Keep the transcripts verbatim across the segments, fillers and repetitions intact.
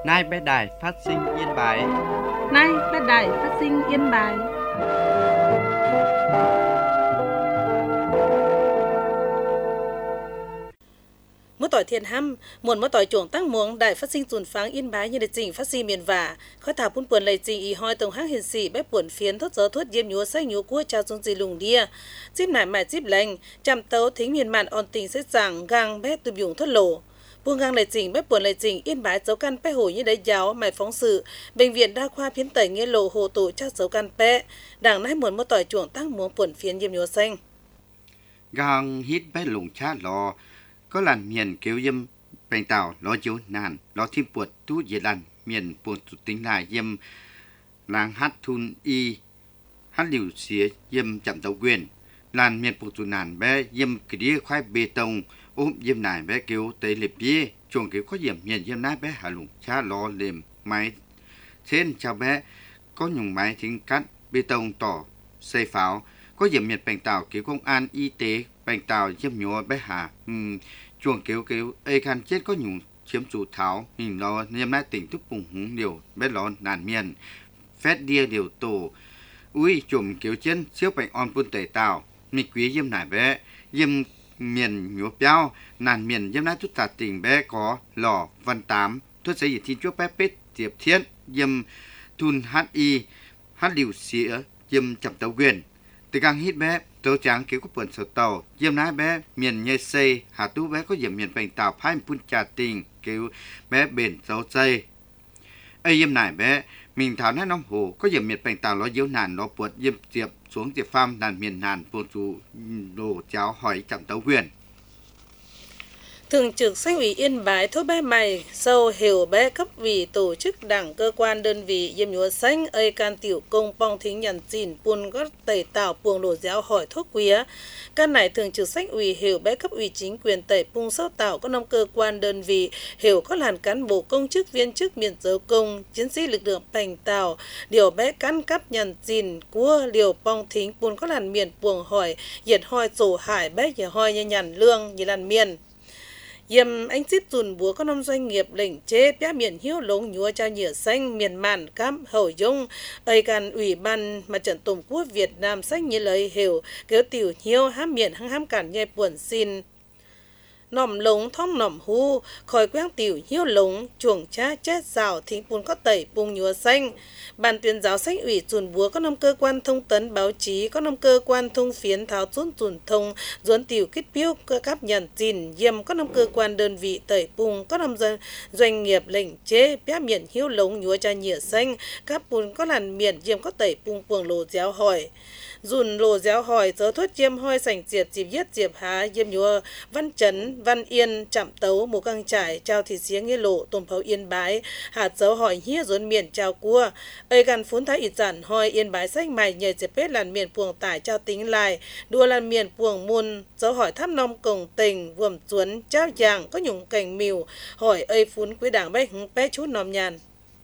Nay bé đài phát sinh Yên Bái. Nay bé đài phát sinh Yên Bái. Mỗi tỏi thiền hăm, muốn mỗi tỏi chuồng tăng muống đài phát sinh dùn pháng Yên Bái như để trình phát sinh miền vả, khói thảo phun puồn lầy trình y hoi tổng hắc hiền sĩ bé puồn phiến thốt gió thuốc diêm nhúa sách nhúa cua trao xuống gì lùng đia, chip nải mải chip lành, chạm tấu thính miền mạn on tình sẽ giảng gang bé tụi dùng thốt lổ. Buông gang lầy trình bé puồn lầy trình Yên Bái dấu căn bé hồi như đấy giáo mải phóng sự, bệnh viện đa khoa phiến tẩy nghĩa lộ hồ tụ trao dấu căn bé, đảng nãy muốn mỗi tỏi chuồng tăng muống puồn phiến diêm nhúa xanh. Gang hít bé lùng chát lò. Có làn miền kêu dâm bèn tàu lo chiếu nàn lo thêm buột tú dễ làn miền buồn tụt tính lại dâm làng hát thun y hát liều xía dâm chậm tàu quyền làn miền buồn tụt nàn bé dâm cái đĩa khoai bê tông ôm dâm nải bé kêu tới liệp bia chuồng kêu có dâm miền dâm nát bé hà lùng cha lo lềm máy trên chào bé có nhung máy thính cắt bê tông tỏ xây pháo có dâm miền bèn tàu kêu công an y tế bèn tàu dâm nhúa bé hà um, chuồng kêu kêu ê khan chết có nhung chiếm chủ tháo mình lo nhâm nát tỉnh thức bùng húng điều bé lo nàn miền phét đia điều tổ ui chùm kêu chân siêu bèn on bún tẩy tàu mi quý dâm nải bé dâm miền nhúa béo nàn miền dâm nát chút tà tỉnh bé có lò văn tám thuốc xây dựng thiên chúa bé pết tiệp thiên dâm thun hát y hát liều xỉa dâm chậm tàu quyền từ càng hít bé tàu trắng kêu có bẩn sờ tàu dâm nái bé miền nhây xây hà tú bé có dâm miền bèn tàu phai phun trà tình kêu bé bền dấu xây ấy dâm nải bé mình tháo nát nông hồ có dâm miền bèn tàu nó diếu nàn nó buột dâm tiệp xuống tiệp farm nàn miền nàn vô chủ đồ cháo hỏi chậm tàu quyền. Thường trực Sách ủy Yên Bái thốt bé mày sâu hiểu bé cấp ủy tổ chức đảng cơ quan đơn vị diêm nhúa xanh ơi can tiểu công pong thính nhận chìn buôn gót tẩy tạo buồng đổ giáo hỏi thuốc quía can này thường trực Sách ủy hiểu bé cấp ủy chính quyền tẩy bung sâu tạo có năm cơ quan đơn vị hiểu có làn cán bộ công chức viên chức miền dấu công chiến sĩ lực lượng bành tạo điều bé cán cắp nhận chìn cua điều pong thính buôn có làn miền buồng hỏi diệt hoi sổ hải bé giờ hoi như nhằn lương như làn miền Yêm anh xít dùn búa có năm doanh nghiệp lệnh chế bia miền hiếu lống nhúa trao nhựa xanh miền màn cam hậu dung ơi can ủy ban mặt trận tổng quốc Việt Nam sách như lời hiểu kéo tiểu hiếu hám miền hăng hám cản nhai buồn xin nòm lống thong nòm hu khỏi quang tiểu hiếu lống chuồng cha chết rào thính bùn có tẩy bung nhúa xanh ban tuyên giáo sách ủy dùn búa có năm cơ quan thông tấn báo chí có năm cơ quan thông phiến tháo dốn dùn thông dốn tiểu kết biếu cơ cáp nhận gìn yêm có năm cơ quan đơn vị tẩy bung có năm doanh nghiệp lệnh chế bia miền hiếu lống nhúa cha nhựa xanh các bùn có làn miền yêm có tẩy bung buồng lồ giáo hỏi dùn lồ giáo hỏi dớ thốt chiêm hoi sảnh diệp dịp yết diệp há yêm nhúa văn chấn văn yên chạm tấu một căng trải trao thịt xiếng nghĩa lộ tôm pháo Yên Bái hạt dấu hỏi hía dốn miền trao cua ơi gần phun thái ít giản hoi Yên Bái sách mày nhảy dẹp bết làn miền puồng tải trao tính lại đua làn miền puồng muôn dấu hỏi tháp nông cổng tình vuông chuốn trao giàng có nhung cảnh mìu hỏi ơi phun quý đảng bé hứng bé chút nòm nhàn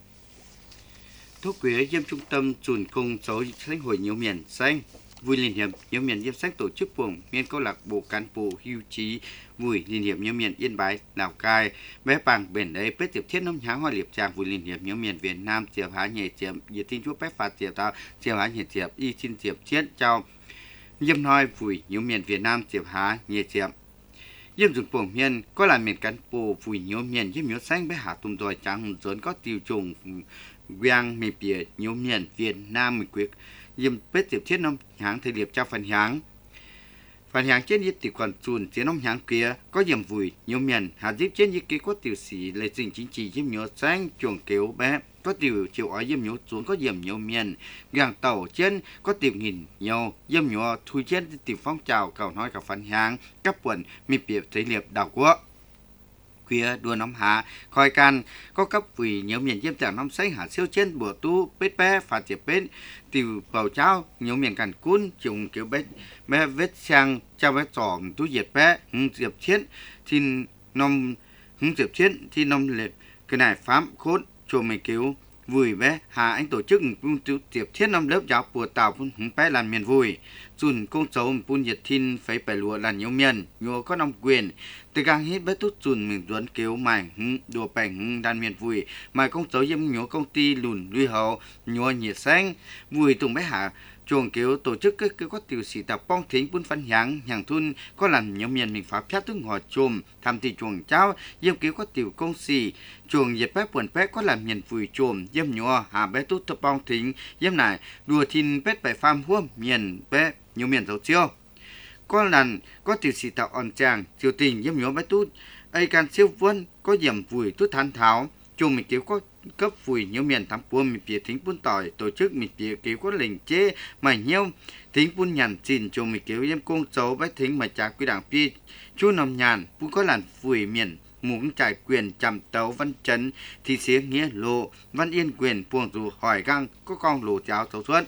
Thuốc quế diêm trung tâm chuẩn công số sách hội nhiều miền xanh vui liên hiệp nhiều miền diêm sách tổ chức buồng miền câu lạc bộ cán bộ hưu trí vui liên hiệp nhiều miền Yên Bái Lào Cai bé bằng bền đấy bết tiệp thiết nông nháng hoa liệp tràng vui liên hiệp nhiều miền Việt Nam tiệp há nhẹ tiệp nhiệt tin chúa bé phạt tiệp tao tiệp há nhẹ tiệp y xin tiệp thiết trao diêm nói vui nhiều miền Việt Nam tiệp há nhẹ tiệp diêm dùng buồng miền có là miền cán bộ vui nhiều miền diêm nhiều xanh bé hạ tung đồi trắng dồn có tiêu trùng Giang miền biển nhiều miền Việt Nam mình quyết diêm bết tiệp thiết nông nháng thời liệp trao phần nháng phần nháng trên nhiệt tiệp còn chùn trên nông nháng kia có diêm vui nhiều miền hạt diếp trên nhiệt kia có tiểu sĩ lệ trình chính trị diêm nhiều xanh chuồng kéo bé có tiểu chiều ở diêm nhiều xuống có diêm nhiều miền gàng tàu trên có tiệp nghìn nhiều diêm nhiều thui trên tiệp phong trào cầu nói cả phần nháng các quần miền biển thời liệp đảo quốc kia đua nóng hạ khỏi can có cấp vì nhiều miền diêm tảng năm xanh hạ siêu trên bữa tu bết bé phạt tiệp bết từ bầu cháo nhiều miền càn cún trùng kiểu bết bé vết sang trao bé tròn tu diệt bé hưng diệp chiến thì nông hưng diệp chiến thì nông liệt cái này phám khốn chùa mày cứu vui bé hà anh tổ chức pun tiếp thiết năm lớp giáo của tàu pun hứng bé làm miền vui chun công cháu pun nhiệt thiên phải phải lụa là nhiều miền nhiều có năm quyền từ gang hết bé tốt chun mình duẩn kéo mày đùa bèn đan miền vui mà công cháu yếm nhiều công ty lùn lui hậu nhiều nhiệt sáng vui tùng bé hà chuồng kiểu tổ chức cái cái có tiểu sĩ tập bong thính buôn phân hàng hàng thun có lần nhóm miền mình pháp phép tướng họ chùm tham thì chuồng cháu yếm kiểu có tiểu công sĩ chuồng dệt bé buồn bé có làm miền vui chùm yếm nhỏ hà bé tốt tập bong thính yếm này đùa thiên bé bài phàm huôm miền bé nhiều miền giàu chiêu có lần có tiểu sĩ tập on chàng chiều tình yếm nhỏ bé tốt ai can siêu vân có điểm vui tốt than tháo chuồng mình kiểu có cấp vui nhiều miền thắm buôn mình phía thính buôn tỏi tổ chức mình phía kiểu có lệnh chế mà nhiều thính buôn nhàn xin cho mình kiểu em công cháu bách thính mà trả quy đảng pi chú nằm nhàn cũng có làn vui miền muốn trải quyền chằm tấu văn chấn thì xế nghĩa lộ văn yên quyền buông dù hỏi găng có con lồ cháo thấu suốt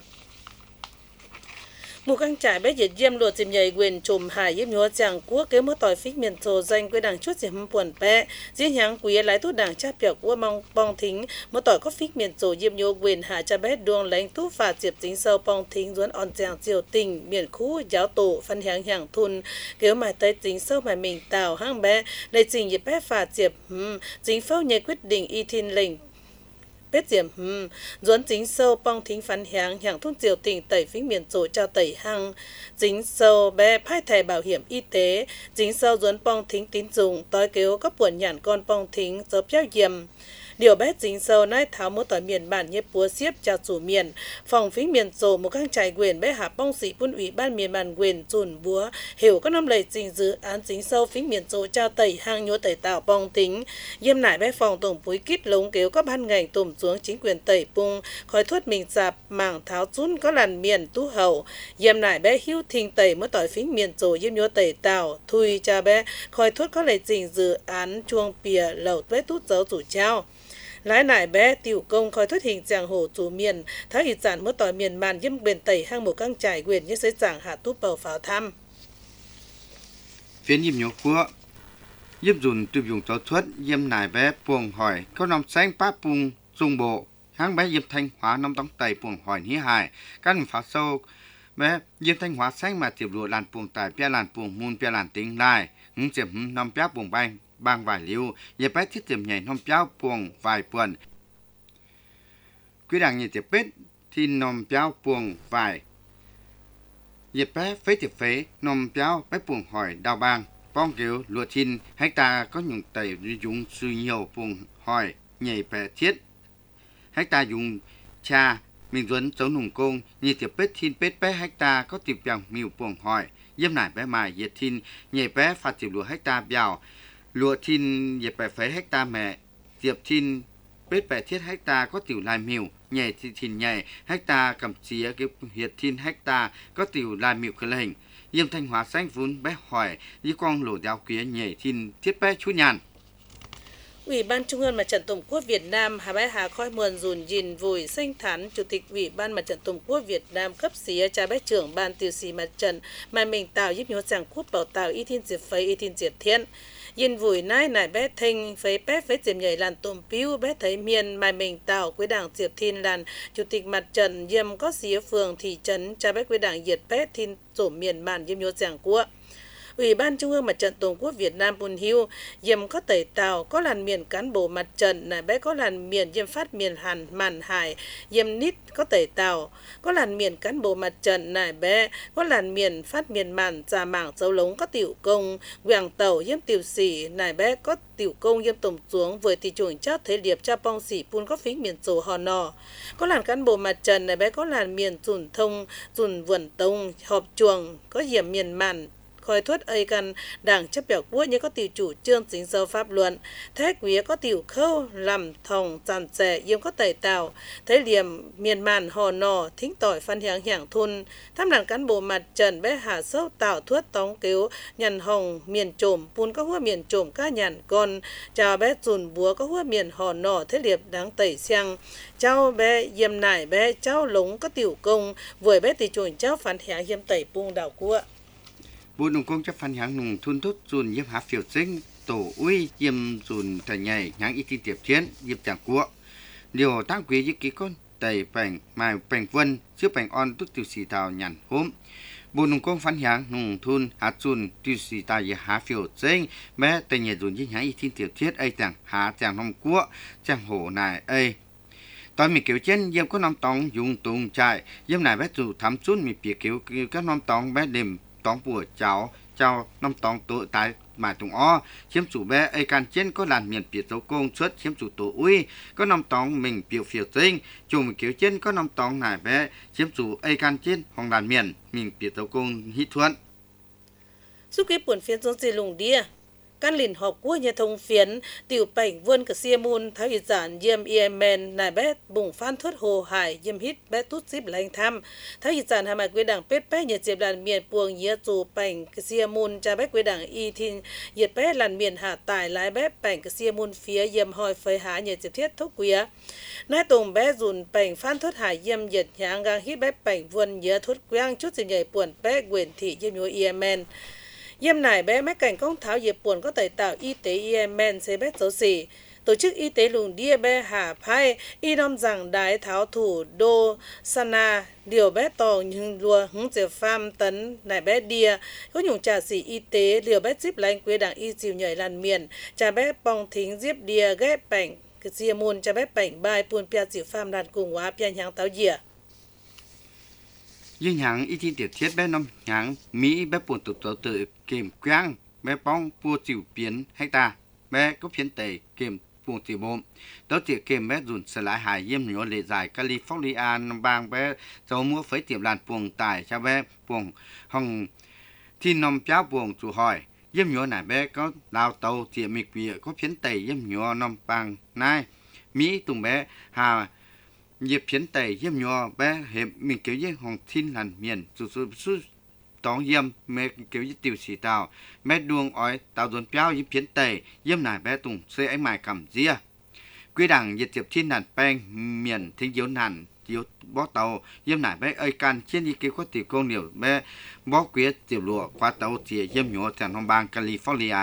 một căng trải bé diệt diêm luật dìm nhảy quyền trùm hải yếm nhúa chàng quốc kế mất tỏi phích miền thổ danh quy đảng chút dìm buồn bé diễn nháng quý lái tốt đảng cha biểu của mong bong thính mất tỏi có phích miền thổ yếm nhúa quyền hạ cha bé đuông lãnh tú phạt diệp chính sâu bong thính duốn on chàng diều tình miền khu giáo tổ phân hàng hàng thun kéo mài tới chính sâu mài mình tàu hang bé lấy trình dịp bé phạt diệp chính phâu nhảy quyết định y thiên lệnh bết diệm hừm duốn chính sâu bong thính phán hàng hàng thun diều tình tẩy phích miền tổ trao tẩy hăng chính sâu bé phai thẻ bảo hiểm y tế chính sâu duốn bong thính tín dụng tối kéo các buồn nhản con bong thính dấu péo diệm điều bé chính sâu nai tháo một tỏi miền bản nhếp búa xiếp chào chủ miền phòng phí miền sổ một căng trải quyền bé hạ bong sĩ quân ủy ban miền bản quyền chùn búa hiểu các năm lầy trình dự án chính sâu phí miền sổ trao tẩy hang nhúa tẩy tạo bong tính yêm nải bé phòng tổng búi kít lống kéo các ban ngành tùm xuống chính quyền tẩy bung khói thuốc mình sạp mảng tháo chun có làn miền tú hậu yêm nải bé hưu thình tẩy một tỏi phí miền sổ yêm nhúa tẩy tạo thui cha bé khói thuốc có lầy trình dự án chuông pìa lẩu bé tút dấu chủ trao lái nải bé tiểu công khói thuyết hình giảng hồ chủ miền thái hỷ giản mất tỏi miền màn yếm quyền tẩy hang một căng trải quyền như xây giảng hạ túp bầu pháo thăm phiến yếm nhúa của yếm dùn từ dùng cho thuất yếm nải bé buông hỏi có nòng sáng bá bung dung bộ hang bé yếm thanh hóa nòng tống tẩy buông hỏi ní hài căn phá sâu bé yếm thanh hóa sáng mà tiệp lụa làn buông tài pia làn buông môn pia làn tính lai hứng diệm nòng pia buông bay bang vài liu yếm bé thiết tiệm nhảy nòng pia buông vài buồn quý đảng nhị tiệp bết thì nòng pia buông vài yếm bé phế tiệp phế nòng pia bé buông hỏi đào bang bong kiểu lụa thiên hecta có những tẩy dùng suy nhiều buông hỏi nhảy bé thiết hecta dùng cha mình duấn cháu nùng công nhị tiệp bết thiên bết bé hecta có tiệp bằng miêu buông hỏi yếm nải bé mài yết thiên nhảy bé phạt tiệp lụa hecta biao lụa thiên dẹp bẻ phế hecta mẹ diệp thiên bết bẻ thiết hecta có tiểu lai miêu nhảy thì thìn nhảy hecta cầm chía cái hiệt thiên hecta có tiểu lai miêu cơ hình yêm thanh hóa sáng vốn bé hỏi như con lỗ đào kia nhảy thiên thiết bé chú nhàn Ủy ban Trung ương Mặt trận Tổ quốc Việt Nam Hà Bái Hà Khoi Mườn Dùn Dìn Vùi Sinh Thán Chủ tịch Ủy ban Mặt trận Tổ quốc Việt Nam cấp xí cha bé trưởng ban tiêu sĩ mặt trận mà mình tạo giúp nhớ rằng quốc bảo tạo y thiên diệt phấy y thiên diệt thiên Dìn Vùi nai nải bé thanh phấy bé phấy diệm nhảy làn tôm piu bé thấy miền mà mình tạo quỹ đảng diệp thiên làn Chủ tịch mặt trận yêm có xí phường thị trấn cha bé quỹ đảng diệt bé thiên tổ miền màn yêm nhớ rằng quốc Ủy ban Trung ương Mặt trận Tổ quốc Việt Nam Bùn Hiu yếm có tẩy tàu có làn miền cán bộ mặt trận này bé có làn miền yếm phát miền Hàn Màn Hải yếm nít có tẩy tàu có làn miền cán bộ mặt trận này bé có làn miền phát miền màn già mảng dấu lống có tiểu công quảng tàu yếm tiểu sĩ này bé có tiểu công yếm tổng xuống với tỷ chuồng chát thế liệp cha bong sĩ pun có phí miền sổ hò nò có làn cán bộ mặt trận này bé có làn miền dùn thông dùn vườn tông họp chuồng có yếm miền màn khói thuốc ấy cần đảng chấp biểu quốc như có tiểu chủ trương chính sâu pháp luận thế quý có tiểu khâu làm thòng giàn rẻ yếm có tẩy tàu thế liềm miền màn hò nò thính tỏi phân hàng hàng thun tham đảng cán bộ mặt trận bé hạ sâu tạo thuốc tóng cứu nhằn hồng miền trồm pun có hua miền trồm cá nhằn con chào bé dùn búa có hua miền hò nò thế liệp đáng tẩy xiang cháu bé yếm nải bé cháu lống có tiểu công vừa bé tỷ chuồn cháu phản hàng yếm tẩy buông đảo cua bộ nông công chấp phán hàng nùng thun tốt dùn yếm hạp phiểu sinh tổ uy yếm dùn thành nhảy nháng y tin tiệp chiến yếm chẳng quốc điều tăng quý với ký con tẩy bành mài bành vân chứa bành on tức tiêu xì tàu nhàn hôm bộ nông công phán hàng nông thôn hạt chun tiêu xì tàu về há phiêu chênh bé tây nhiệt dồn với hái thiên tiểu thiết ấy chẳng há chẳng nông cua chẳng hổ này ấyตอนมีเกี่ยวเช่นเยี่ยมก็น้ำตองยุงตุงใจเยี่ยมไหนแม่จู่ทำจุ้นมีเปียกเกี่ยวเกี่ยวก็น้ำตองแม่เดิมตองปวดเจ้าเจ้าน้ำตองตัวตายหมายตรงอ้อเชื่อมจู่แม่ไอการเช่นก็หลานเมียนเปียกโจโกงชุดเชื่อมจู่ตัวอุ้ยก็น้ำตองมิงเปียวเฟียวจริงจู่มีเกี่ยวเช่นก็น้ำตองไหนแม่เชื่อมจู่ไอการเช่นของหลานเมียนมิงเปียกโจโกงฮิตทวนสุกี้ป่วนเฟียนจงจีลุงเดียการหลินหอบกู้ยาทงเฟียนติวไปเวินกับเซียมูลท้าวอีสานเยี่ยมเอียแมนนายแบดบุ่งฟันทวดโหหายเยี่ยมฮิตแบดตุ๊ดซิบแรงทำท้าวอีสานทำให้กวยดังเป็ดแป้เหยียดเจ็บลานเมียนปวงเยียจูแป่งกับเซียมูลจะแบดกวยดังอีทินเหยียดแป้ลานเมียนหาตายหลายแบดแป่งกับเซียมูลเฟียเยี่ยมหอยเฟยหาเหยียดเจ็บเทียดทุกเกียนายตรงแบดจุนแป่งฟันทวดหายเยี่ยมเหยียดหางกางฮิตแบดแป่งวนเยียทุดกว้างชุดสิใหญ่ป่วนแป้เกวนที่เยี่ยมโยเอียแมนเยี่ยมนายแbéแม่cảnh công tháo dịp buồn có tài tạo y tế Yemen sẽ bé dấu xỉ tổ chức y tế lùng đia bé hà phai y nom rằng đái tháo thủ đô sana điều bé tò nhưng lùa hứng dẹp pham tấn nài bé đia có nhung trà xỉ y tế liều bé zip lanh quê đảng y dìu nhảy làn miền trà bé bong thính diếp đia ghép bảnh cái dìa môn trà bé bảnh bài buồn pia dìu pham làn cùng hóa pia nhang táo dìa ยิ่งหางอีทีเดียดเทียดแม่น้ำหางมีแม่ปวดตัวตัวตื่นเกมกว้างแม่ป้องปัวจิ๋วเปลี่ยนให้ตาแม่ก็เพี้ยนเตะเกมปวดจิ๋วโบมแล้วเจี๋ยเกมแม่รุนสลายหายเยี่ยมหนัวเลยใหญ่แคลิฟอร์เนียบางแม่เจ้ามัวเฟยเตียบลานปวงตายชาแม่ปวงห้องที่นมเจ้าปวงจู่หอยเยี่ยมหนัวไหนแม่ก็ดาวเตาเจี๋ยมีเปียก็เพี้ยนเตะเยี่ยมหนัวนมปังนายมีตุ่มแม่หาเย็บเพียนไตเยี่ยมยัวแบเห็บมีเกี่ยวยี่ห้องทิ้นหลันเมียนสุดสุดสุดตองเยี่ยมแม่เกี่ยวยี่ติวสีดาวแม่ดวงอ้อยดาวโดนเปียวยี่เพียนไตเยี่ยมนายแบตุงเสยไอ้หมายกำเจียกุยดังเย็บเจ็บทิ้นหลันแป้งเมียนทิ้งเยี่ยวหลันเยี่ยวบ่อเตาเยี่ยมนายแบเอ้ยการเช่นยี่เกี่ยวกับติวกงเหนียวแม่บ่อเกวียติวลัวคว้าเตาเจียเยี่ยมยัวแถวน้องบางแคลิฟอร์เนีย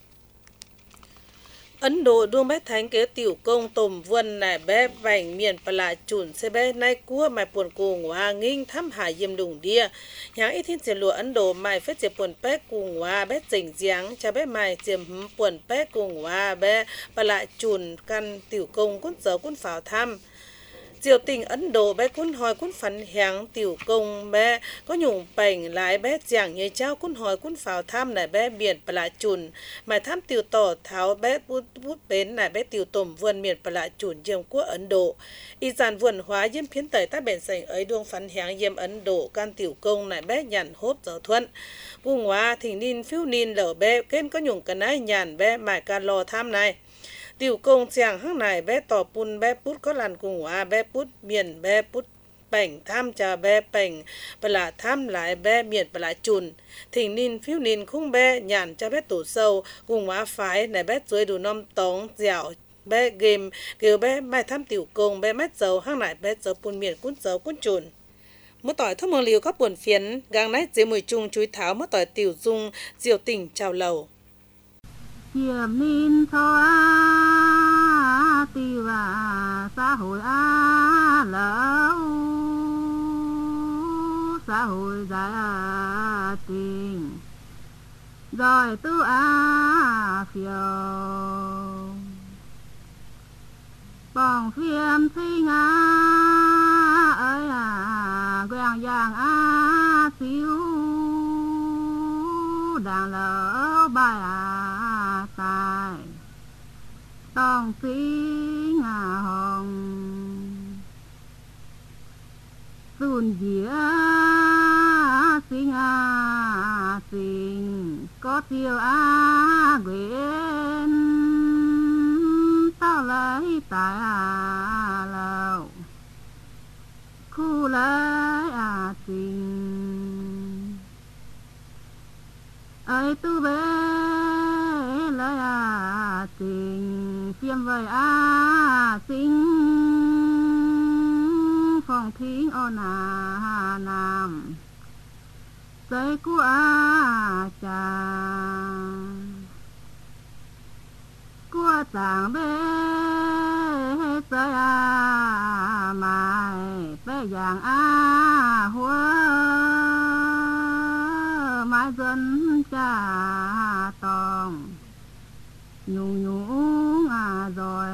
Ấn Độ đuông bé thánh kế tiểu công tùm vườn nải bé vành miền bà lạ chùn xe bé nay cua mài buồn cùng hoa nghinh thăm hải diêm đùng đia. Nháng ít thiên diệt lùa Ấn Độ mài phết diệp buồn bé cùng hoa bé dình giáng cha bé mài diệp buồn bé cùng hoa bé bà lạ chùn căn tiểu công cún dấu cún pháo thăm. Diệu tình Ấn Độ bé cún hỏi cún phấn h향 tiểu công bé có nhung bành lái bé giảng nhây trao cún hỏi cún pháo tham nải bé miền bà lạ chùn mài tham tiểu tỏ tháo bé bút bút bến nải bé tiểu tổm vườn miền bà lạ chùn diêm quốc Ấn Độ y giàn vườn hóa diêm phiến tẩy ta bền sành ấy đuông phấn h향 diêm Ấn Độ can tiểu công nải bé nhàn hốp giờ thuận vùng hóa thỉnh nín phiêu nín lở bé kên có nhung cần ai nhàn bé mài ca lò tham này tiểu công chàng hăng này bé tỏ pun bé pút có làn cùng hoa bé pút miền bé pút bảnh tham trà bé bảnh bà lạ tham lại bé miền bà lạ chùn thỉnh nín phiếu nín khung bé nhàn cho bé tổ sâu cùng hoa phái này bé dưới đủ nom tống dẻo bé game kêu bé mai tham tiểu công bé mét dầu hăng này bé dầu pun miền cún dầu cún chùnมื่อต่อยทั้งเมืองลิวก็ป่วนเฟียนกลางนั้นเจียมวยจุงจุยเท้ามื่อต่อยติ๋วจุงเจียวติ่งชาวเหล่าเจียมนินทอตีว่าสาหุยอาเหลาสาหุยใจติงรอยตู้อาเฟียวปองเฟียมสิงาเอ้ยอ่ะแกงย่างอาสิวดังแล้วบายอาตายต้องสิงาหองสูญเหยียสิงาสิงก็เที่ยวอาเวนเต้าเลยตายแล้วคู่เลยอาสิงไอ้ตู้เบเลยอาสิงเฟียมไว้อาสิงฟองทิ้งเอาหน้านำใจกูอาจางกูต่างเบใจ à mai bé vàng à húa mai dân cha tòng nhung nhung à rồi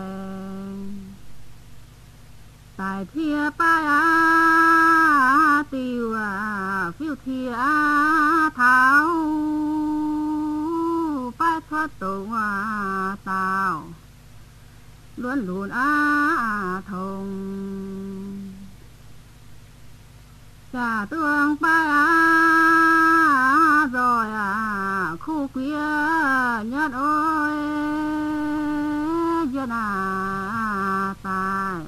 tại thia pa à tiêu à phiêu thia à tháo pa thoát tổ à tao luôn luôn à thông trả tương pa à rồi à khu quía nhất ôi dân à tài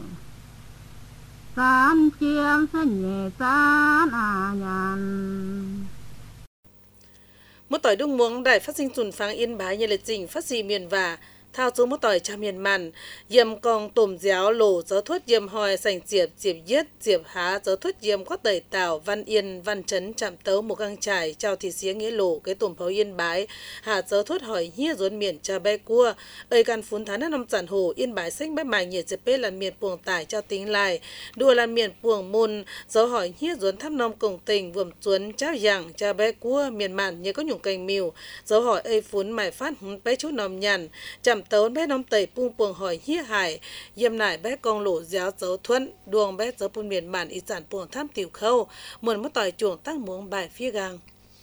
san chiêm san nhẹ san à nhàn một tỏi đông muống đại phát sinh tuần phang yên bái như lịch trình phát sinh miền và thao số một tỏi cha miền màn yếm con tùm déo lổ gió thuất yếm hòi sành diệp diệp yết diệp há gió thuất yếm quát tẩy tảo văn yên văn trấn chạm tấu một găng trải trao thì xía nghĩa lổ cái tùm pháo yên bái hạ gió thuất hỏi hia rốn miền cha bé cua ơi can phun thán năm giản hồ yên bái xanh bé mài nhiệt dẹp bê là miền puồng tải trao tính lại đùa là miền puồng môn gió hỏi hia rốn thăm nom cùng tình vườm chuốn trao dạng cha bé cua miền màn như có nhung cành miều gió hỏi ơi phun mải phát bé chút nòm nhàn chạm tấu bé nông tẩy pung puồng hỏi hia hải yếm nải bé con lỗ giáo dấu thuẫn đuông bé dấu pun miền bản ý sản puồng tham tiểu khâu muôn mất tỏi chuồng tăng muống bài phía gang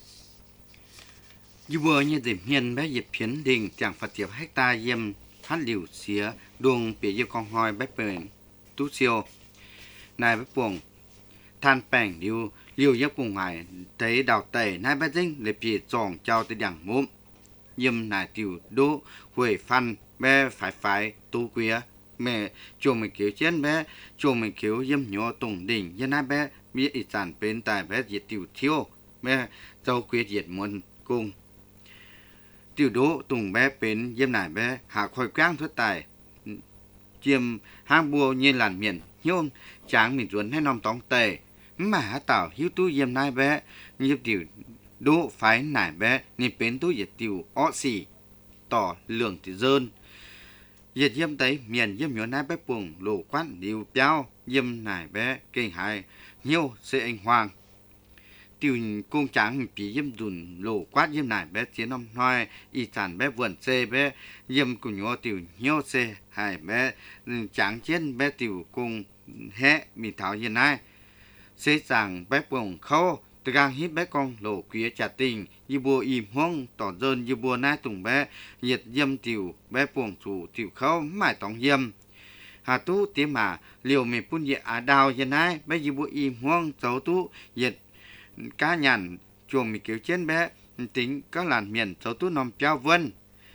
như vừa như điểm hiền bé dịp phiến đình chẳng phật tiệp hecta yếm hát liều xía đuông bể yêu con hoi bé bền tú siêu nài bé puồng than bèn liều liều yếm cùng hải thấy đào tẩy nài bé dinh để bể tròn trao tới đằng mũm yếm nài tiểu đỗ huệ phan bé phải phải tu quía mẹ chuồng mình kiểu chiến bé chuồng mình kiểu yếm nhỏ tùng đỉnh yên nài bé biết ý sản bên tài bé diệt tiểu thiếu bé dâu quía diệt muôn cung tiểu đỗ tùng bé bên yếm nài bé hạ khôi quang thuyết tài chiêm hang bùa như làn miền nhôm tráng mình ruốn hay nom tóng tề mà tảo hiếu tu yếm nài bé như tiểu đỗ phái nải bé nên bên tu diệt tiểu ó xì tỏ lượng thì dơn diệt yếm tới miền yếm nhỏ nái bé puồng lỗ quán điều béo yếm nải bé kinh hài nhiều sẽ anh hoàng tiểu công tráng bị yếm dùn lỗ quát yếm nải bé chiến ông nói y sản bé vườn xe bé yếm cùng nhỏ tiểu nhiều xe hài bé tráng chiến bé tiểu cùng hẹ mì thảo yên ai xe rằng bé puồng khâu từ gang hít bé con lỗ quía trả tình như bùa im hoang tỏ dơn như bùa nai tùng bé nhiệt yếm tiểu bé puồng chủ tiểu khâu mãi tòng yếm hà tu tiếng mà liều mì phun nhiệt á đào yên ai bé như bùa im hoang dấu tu nhiệt cá nhàn chuồng mì kiểu trên bé tính các làn miền dấu tu nòm piao vân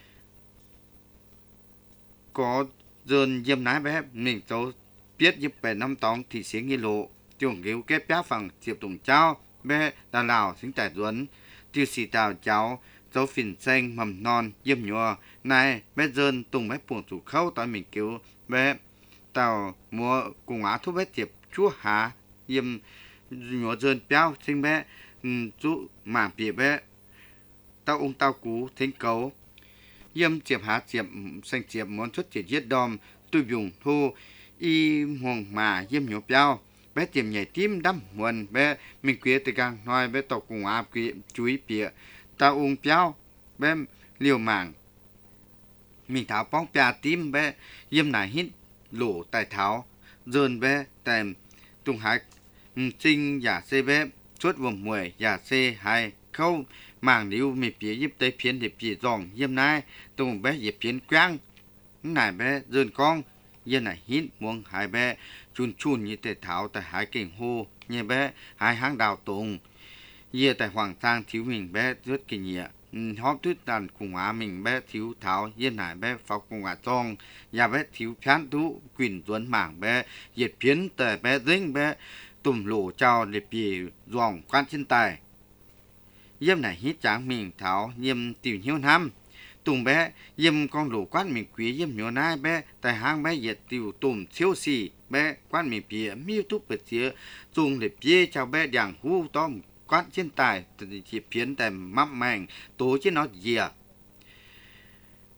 có dơn yếm nái bé mình dấu biết như bé năm tòng thì xế nghi lộ chuồng kiểu kép bé phẳng diệp tùng trao bé đà lào sinh tài duấn tiêu xì tàu cháu dấu phìn xanh mầm non yếm nhua này bé dơn tùng bé puồng chủ khâu tại mình cứu bé tàu mua cùng á thuốc bé tiệp chúa há yếm nhua dơn béo sinh bé chú mà bìa bé tao ông tao cú thính cấu yếm tiệp há tiệp xanh tiệp món xuất tiệp giết đom tôi dùng thu y huồng mà yếm nhua béo bé tiệm nhảy tím đâm muôn bé mình quía từ gang nói bé tộc cùng áp quía chuối bịa tao uống piao bé liều mảng mình tháo bóng pia tím bé yếm nải hít lỗ tài tháo dơn bé tèm tung hải trinh giả xe bé chuốt vùng mùi giả xe hai khâu mảng liu mì bịa yếm tới phiến để bịa giòn yếm nai tung bé yếm phiến quang nải bé dơn con yếm nải hít muông hai bé chun chun như tề tháo tại hải cảnh hô như bé hai hang đào tùng như tại hoàng sang thiếu mình bé rất kinh nhẹ hóp tuyết đàn cùng á mình bé thiếu tháo yên hải bé pháo cùng á trong nhà bé thiếu phán tú quyền tuấn mảng bé diệt phiến tề bé dính bé tùm lỗ trao để bì giòn quan chân tài yếm này hít tráng mình tháo yếm tiểu nhiêu năm tùng bé yếm con lỗ quan mình quý yếm nhỏ nai bé tại hang bé diệt tiểu tùm siêu xì bé quan mình bìa miêu túc bật xía dùng để bia chào bé đảng hú tom quan trên tài chỉ phiến tại mắm màng tố chứ nó dìa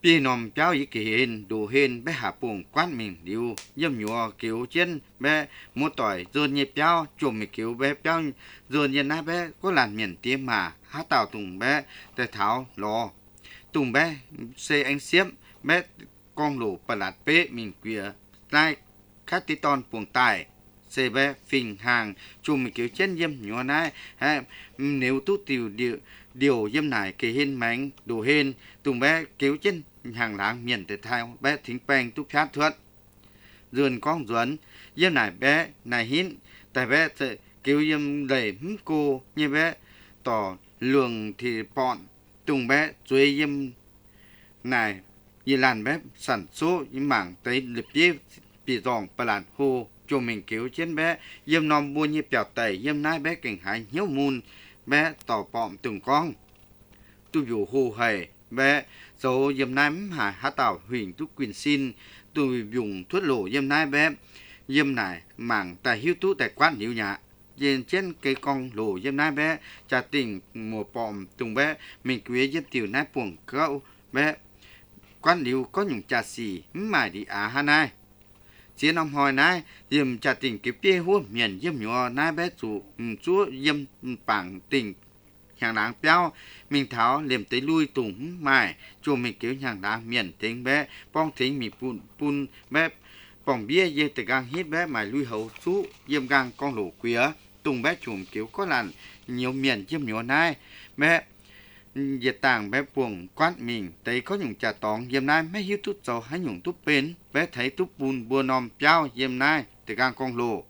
พี่น้องเจ้าอีกเห็นดูเห็นไปหาปุ่งกวนมิงดิวย่ำหยัวเกี่ยวเช่นแม่มดต่อยโดนเย็บเจ้าจุ่มไม่เกี่ยวแม่เจ้าโดนเย็นนะแม่ก็หลานเมียนเตรียมมาหาเต่าตุ่งแม่แต่เท้ารอตุ่งแม่เซอังเสียมแม่กองหลูประหลาดเป๊ะมิงเกลียใต้คาติตอนปุ่งใต้เซเบฟิงห่างจุ่มไม่เกี่ยวเช่นย่ำหยัวนะฮะnếu tu tiểu điều điều yếm này kể hình mảnh đồ hình tùng bé kéo chân hàng láng miền từ thao bé thính bèn tu phát thuận dườn con duẩn yếm này bé này hin tại bé kéo yếm đầy hứng cô như bé tỏ luồng thì bọn tùng bé chuối yếm này như làn bé sản số những mảng tới lập chế bị dòng bà làn hô cho mình kéo chân bé yếm nòm buôn như bèo tẩy yếm nai bé cảnh hải nhiêu mùn bé tỏ bọm từng con tu dù hồ hề bé dấu yếm nai hải há tảo huỳnh tu quyền xin tu dùng thuốc lổ yếm nai bé yếm này mảng tài hiếu tu tài quan hiếu nhạ trên trên cây con lổ yếm nai bé trả tình một bọm từng bé mình quý yếm tiểu nai buồng cậu bé quan hiếu có những trà xì mải đi á hà nai chiến năm hồi nãy yếm trả tình cái bia hú miền yếm nhỏ nãy bé chủ chúa yếm bảng tình hàng đáng béo mình tháo liềm tới lui tùng mài chùa mình kéo hàng đáng miền tiếng bé bong thính mình pun pun bé bong bia dê từ gang hít bé mài lui hậu chú yếm gang con lỗ quía tùng bé chùm kéo có làn nhiều miền yếm nhỏ nãy bé diệt tàng bé buồng quát mình thấy có những trà tòng yếm nai bé hiếu tút dầu hay những tút bến bé thấy tút bùn bùa nòm piao yếm nai từ gang con lồ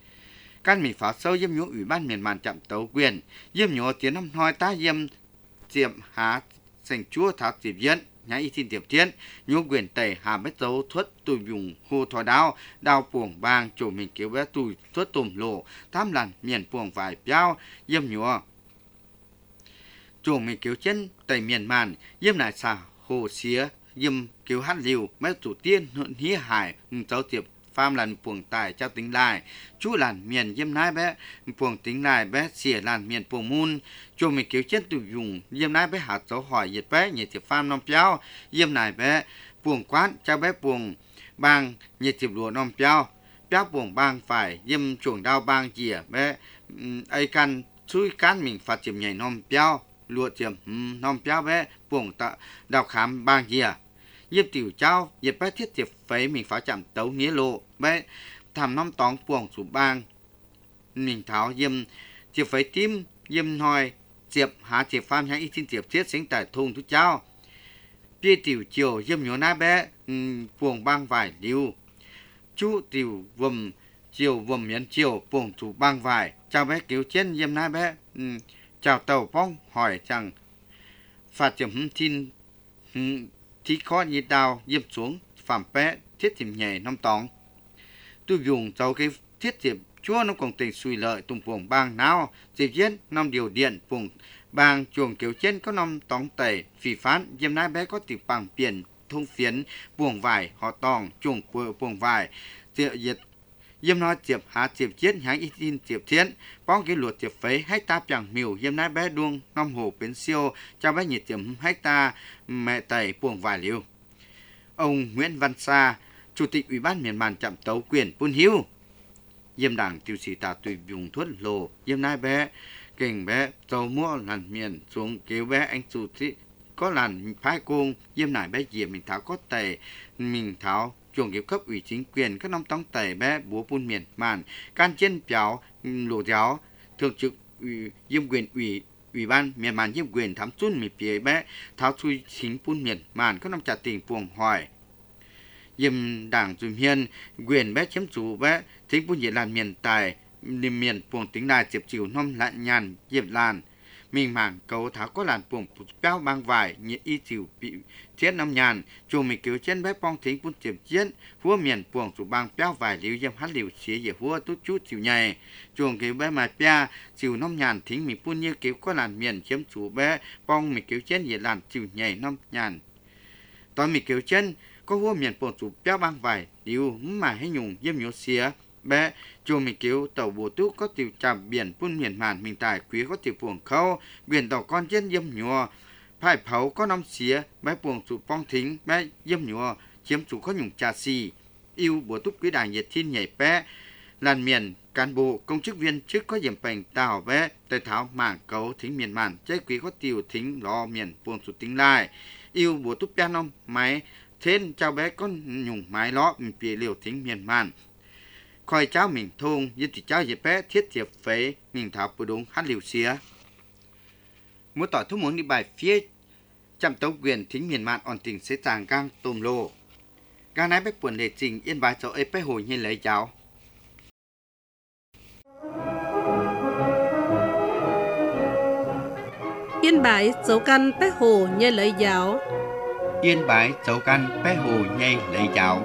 căn mình phá sâu yếm nhũ ủy ban miền màn chậm tấu quyền yếm nhũ tiếng năm nói ta yếm tiệm há sành chúa tháo tiệp diễn nhã y xin tiệp thiên nhũ quyền tẩy hà bé dấu thuất tùy dùng hô thò đao đao buồng bang chủ mình kéo bé tùy thuất tùm lồ tham làn miền buồng vài piao yếm nhũ chuồng mình kéo chân tây miền màn yếm lại xà hồ xía yếm kéo hát liều mấy chủ tiên hận hí hải cháu tiệp pham lần buồng tài trao tính lại chú làn miền yếm nái bé buồng tính lại bé xỉa làn miền buồng mun chuồng mình kéo chân tụ dùng yếm nái bé hạt cháu hỏi nhiệt bé nhiệt tiệp pham non piao yếm lại bé buồng quán trao bé buồng bang nhiệt tiệp lúa non piao piao buồng bang phải yếm chuồng đao bang chìa bé ai căn chui cán mình phạt tiệp nhảy non piao lụa tiệm nòng piao bé buồng tạ đào khám bang dìa yếm tiểu trao yếm bé thiết tiệp phấy mình phá chạm tấu nghĩa lộ bé thảm năm tóng buồng chủ bang mình tháo yếm tiệp phấy tim yếm hoi tiệp há tiệp pham nhãn y xin tiệp thiết sinh tại thùng thu trao bia tiểu chiều yếm nhớ na bé buồng bang vải liu chú tiểu vầm chiều vầm miến chiều buồng chủ bang vải trao bé cứu trên yếm na bé chào tàu bong hỏi rằng phạt chấm tin tí khó như đào yếm xuống phạm bé thiết tiệm nhảy năm tóng tôi dùng cháu cái thiết tiệm chúa nó còn tình suy lợi tùng buồng bang nào dịp diễn năm điều điện buồng bang chuồng kiểu trên có năm tóng tẩy phỉ phán yếm nái bé có tiệp bằng biển thông phiến buồng vải họ tòng chuồng buồng vải tiệ diệt yếm nói tiệp há tiệp chiết hãng y tin tiệp thiên bóng cái luật tiệp phấy hecta chẳng miều yếm nái bé đuông năm hồ bến siêu cho bé nhiệt tiệm hecta mẹ tẩy buồng vài liều ông Nguyễn Văn Sa chủ tịch ủy ban miền màn chậm tấu quyền Pun Hiếu yếm đảng tiêu sĩ ta tùy dùng thuốc lồ yếm nái bé kình bé dầu mua làn miền xuống kéo bé anh chủ thị có làn phái cung yếm nải bé dìa mình tháo có tẩy mình tháo chuồng kiểm cấp ủy chính quyền các năm tông tẩy bé búa buôn miền màn can trên béo lỗ giáo thường trực ủy yếm quyền ủy ủy ban miền màn yếm quyền thám chun mì phía bé tháo chui chính buôn miền màn các năm trả tình buồng hỏi yếm đảng dùm hiên quyền bé chiếm chủ bé chính buôn diện làn miền tài niềm miền buồng tính đài tiệp chiều năm lại nhàn yếm làn mình mảng cấu tháo có làn buồng béo bang vải nhiệt y chiều bị chết năm nhàn chuồng mình cứu trên bé bong thính buôn tiệp chiến húa miền buồng chủ bang béo vải liu yếm hát liu xía dễ húa tút chút chiều nhảy chuồng cứu bé mà pia chiều năm nhàn thính mình buôn như cứu có làn miền chiếm chủ bé bong mình cứu trên dễ làn chiều nhảy năm nhàn tỏi mình cứu trên có húa miền buồng chủ béo bang vải liu mà hay nhung yếm nhổ xía bé chuồng mình cứu tàu bồ túc có tiểu chạm biển buôn miền màn mình tài quý có tiểu buồng khâu biển tàu con trên yếm nhổ พ่ายเผาก็น้ำเสียแม่ปวงสู่ป้องทิ้งแม่เยี่ยมหยัวเชียมสู่ข้อหยุ่งจาซีอิวบัวทุกquý đảng nhiệt thiên nhảy bé làn miền cán bộ công chức viên chức có điểm bành tàu bé tây tháo mảng cấu thính miền màn chế quý có tiêu thính lo miền buồn sụt tính lai yêu bùa túp pian ông máy thêm cháu bé có nhung máy ló mình bìa liều thính miền màn coi cháu mình thôn như thì cháu dễ bé thiết thiệp phế mình tháo bùa đúng hát liều xía muốn tỏ thu muốn đi bài phía chăm tấu quyền thính miền màn on tình sẽ tàng gang tôm lô gang nái bé buồn lệ trình yên bài cho ấy bé hồi như lấy cháu Yên bái dấu căn bé hồ như lấy giáo. Yên bái dấu căn bé hồ nhây lấy giáo.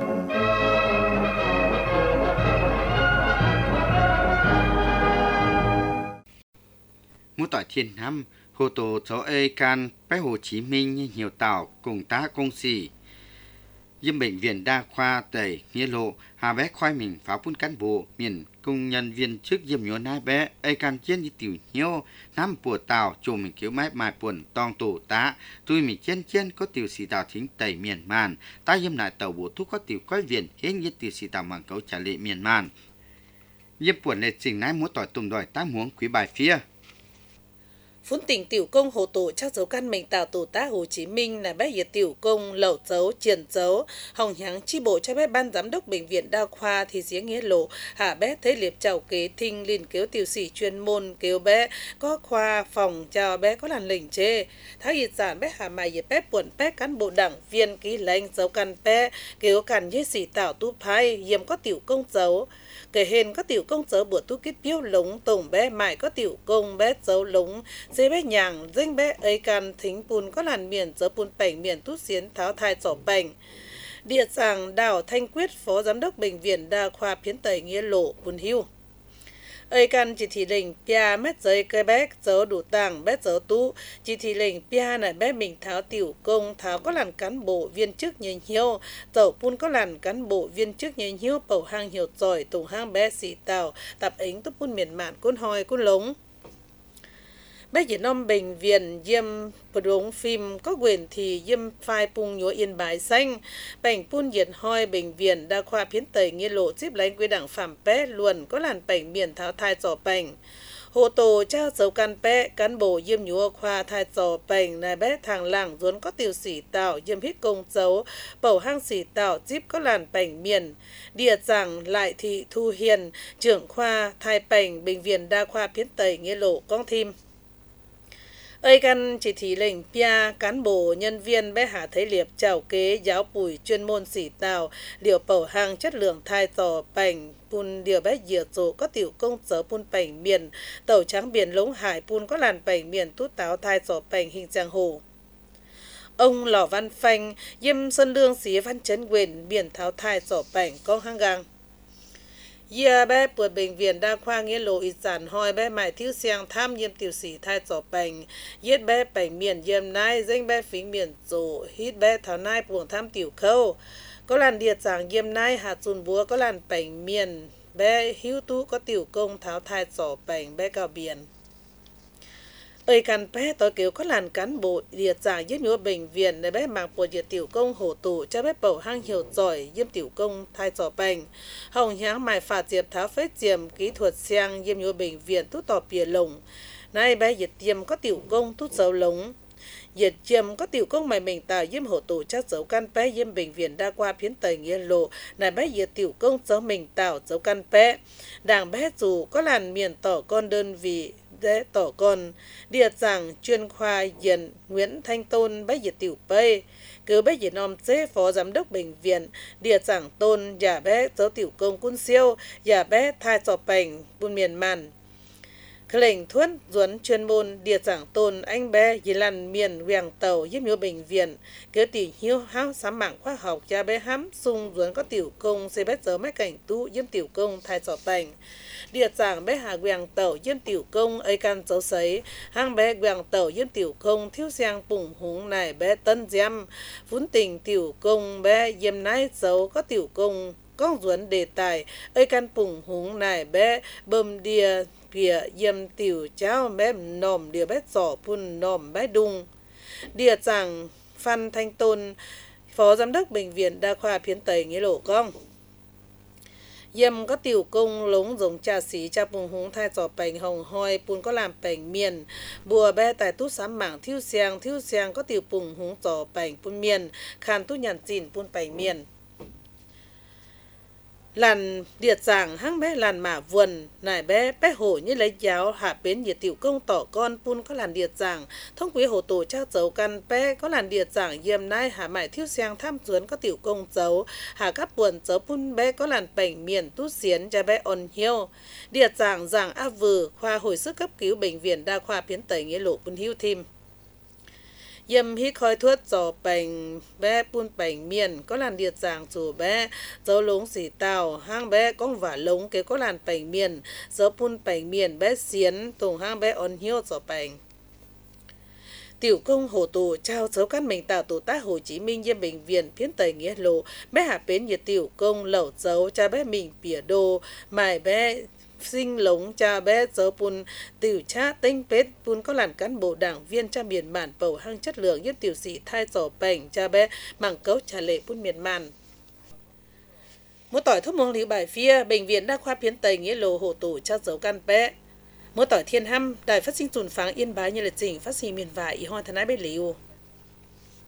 Muốn tỏi thiên năm, hồ tổ cháu ê can bé Hồ Chí Minh như nhiều tàu cùng tá công sĩ. Dâm bệnh viện đa khoa tẩy nghĩa lộ, hà bé khoai mình phá phun cán bộ, miền công nhân viên chức dâm nhớ nai bé, ê can chiến như tiểu nhiêu, năm bùa tàu, chùa mình cứu mái mài buồn tòng tổ tá, tui mình chiến chiến có tiểu sĩ tàu thính tẩy miền màn, ta dâm lại tàu bộ thuốc có tiểu coi viện, hết như tiểu sĩ tàu mạng cấu trả lệ miền màn. Dâm buồn lệ trình nái muốn tỏi tùm đòi tá muống quý bài phía. Phún tỉnh tiểu công hồ tổ chắc dấu căn mình tạo tổ tá Hồ Chí Minh là bé hiệt tiểu công lẩu dấu triển dấu hồng nháng chi bộ cho bé ban giám đốc bệnh viện đa khoa thì giếng nghĩa lộ hạ bé thế liệp chào kế thinh liên kéo tiểu sĩ chuyên môn kéo bé có khoa phòng chào bé có làn lỉnh chê thái hiệt giản bé hạ mày hiệt bé buồn bé cán bộ đảng viên ký lãnh dấu căn bé kéo cản như sĩ tạo tu phai hiếm có tiểu công dấu kể hên có tiểu công dấu bữa tu kết biếu lống tổng bé mãi có tiểu công bé dấu lống dê bé nhàng danh bé ấy can thính pun có làn miền dấu pun bảnh miền tút xiến tháo thai sỏ bảnh địa giảng Đào Thanh Quyết phó giám đốc bệnh viện đa khoa Phiến Tây nghĩa lộ pun hưu ấy can chỉ thị lệnh pia mét giấy cây bé dấu đủ tàng bé dấu tú chỉ thị lệnh pia này bé mình tháo tiểu công tháo có làn cán bộ viên chức nhiều hiếu tàu pun có làn cán bộ viên chức nhiều hiếu bầu hang hiểu giỏi tùng hang bé xì tàu tập ánh túc pun miền mạn côn hoi côn lống bé Việt Nam bệnh viện diêm đống phim có quyền thì diêm phai pung nhúa yên bái xanh bệnh pun diệt hoi bệnh viện đa khoa Phiến Tây nghĩa lộ tiếp lãnh quy đảng phạm bé luôn có làn bệnh miền tháo thai sỏ bệnh hồ tổ trao dấu căn bé cán bộ diêm nhúa khoa thai sỏ bệnh này bé thằng làng ruốn có tiểu sĩ tạo diêm hít công dấu bầu hang sĩ tạo tiếp có làn bệnh miền địa giảng Lại Thị Thu Hiền trưởng khoa thai bệnh bệnh viện đa khoa Phiến Tây nghĩa lộ con thim ấy căn chỉ thị lệnh pia cán bộ nhân viên bé hạ thấy liệp chào kế giáo bùi chuyên môn sĩ tàu liệu bầu hàng chất lượng thai tỏ bành pun điều bé dìa rổ có tiểu công sở pun bành miền tàu trắng biển lống hải pun có làn bành miền tút táo thai tỏ bành hình giang hồ ông Lò Văn Phanh diêm Sơn Lương xí Văn Chấn Quyền biển tháo thai tỏ bành con hang gang Ia bé buồn bệnh viện đa khoa nghĩa lộ ít sản hoi bé mải thiếu xiang tham nhiễm tiểu sĩ thai sỏ bành giết bé bành miền diêm nai danh bé phính miền rổ hít bé thảo nai buồn tham tiểu khâu có làn điệt giảng diêm nai hạt dùn búa có làn bành miền bé hữu tú có tiểu công tháo thai sỏ bành bé cao biển ấy căn bé tôi kêu có làn cán bộ địa giảng giết nhúa bệnh viện để bé mang bộ diệt tiểu công hổ tủ cho bé bầu hang hiểu giỏi diêm tiểu công thai sỏ bành hồng nháng mài phạt diệp tháo phết diềm kỹ thuật xiang diêm nhúa bệnh viện tút tỏ bìa lồng nay bé diệt tiêm có tiểu công tút dấu lống diệt tiêm có tiểu công mày mình tạo diêm hổ tủ chắc dấu căn bé diêm bệnh viện đa khoa Phiến Tây nghĩa lộ này bé diệt tiểu công dấu mình tạo dấu căn bé đảng bé dù có làn miền tỏ con đơn vị để tỏ con địa giảng chuyên khoa Diện Nguyễn Thanh Tôn bé diệt tiểu bê cứ bé Việt Nam chế phó giám đốc bệnh viện địa giảng Tôn giả bé dấu tiểu công quân siêu giả bé thai sọ bành buôn miền màn lệnh thuốc duẩn chuyên môn địa giảng Tôn anh bé dì làn miền huyện tàu giúp nhớ bệnh viện cứ tỷ hiếu háo sám mạng khoa học cha bé hám sung duẩn có tiểu công xây bé giờ mấy cảnh tú diêm tiểu công thai sọ bành địa giảng bé hà huyện tàu diêm tiểu công ấy can dấu sấy hang bé huyện tàu diêm tiểu công thiếu xiang bùng húng này bé tân diêm phún tình tiểu công bé diêm nái dấu có tiểu công con duẩn đề tài ấy can bùng húng này bé bơm đìa phía diêm tiểu cháu bé nòm điều bé sỏ phun nòm bé đung Địa giảng Phan Thanh Tôn, Phó Giám đốc Bệnh viện Đa khoa Phiến Tây Nghĩa Lộ Cong. Yêm có tiểu công lống giống trà xí cha bùng húng thai giỏ bành hồng hoi pun có làm bành miền bùa bé tại tút sám mảng thiêu xiang thiêu xiang có tiểu bùng húng giỏ bành pun miền khàn tút nhàn chìn pun bành miền làn điệt giảng hăng bé làn mả vườn nải bé bé hổ như lấy giáo hạ bến nhiệt tiểu công tỏ con pun có làn điệt giảng thông quý hồ tổ cha dấu căn bé có làn điệt giảng yêm nai hạ mải thiêu xiang tham duấn có tiểu công dấu hạ các buồn dấu pun bé có làn bành miền tút xiến cha bé on hiêu điệt giảng giảng a vừ khoa hồi sức cấp cứu bệnh viện Đa khoa Phiến Tây Nghĩa Lộ pun hưu thêm yêm hít khói thuốc giò bành bé pun bành miền có làn điệt giảng chủ bé dấu lống xỉ tàu hang bé con vả lống kế có làn bành miền dấu pun bành miền bé xiến tùng hang bé on hiếu giò bành tiểu công hồ tù trao dấu căn mình tạo tổ tác Hồ Chí Minh yêm bệnh viện Phiến Tây Nghĩa Lộ bé hạ bến nhiệt tiểu công lẩu dấu cha bé mình bỉa đô mài bé sinh lống cha bé dấu pun tiểu cha tinh pết pun có làn cán bộ đảng viên cha miền màn bầu hăng chất lượng nhất tiểu sĩ thai giỏ bành cha bé mảng cấu trà lệ pun miền màn mỗi tỏi thuốc mong liễu bài phía bệnh viện Đa khoa Phiến Tây Nghĩa Lộ hồ tổ cha dấu can bé mỗi tỏi thiên hăm đài phát sinh tùn pháng Yên Bái như lịch trình phát sinh miền vải y hoa thân ái bé liễu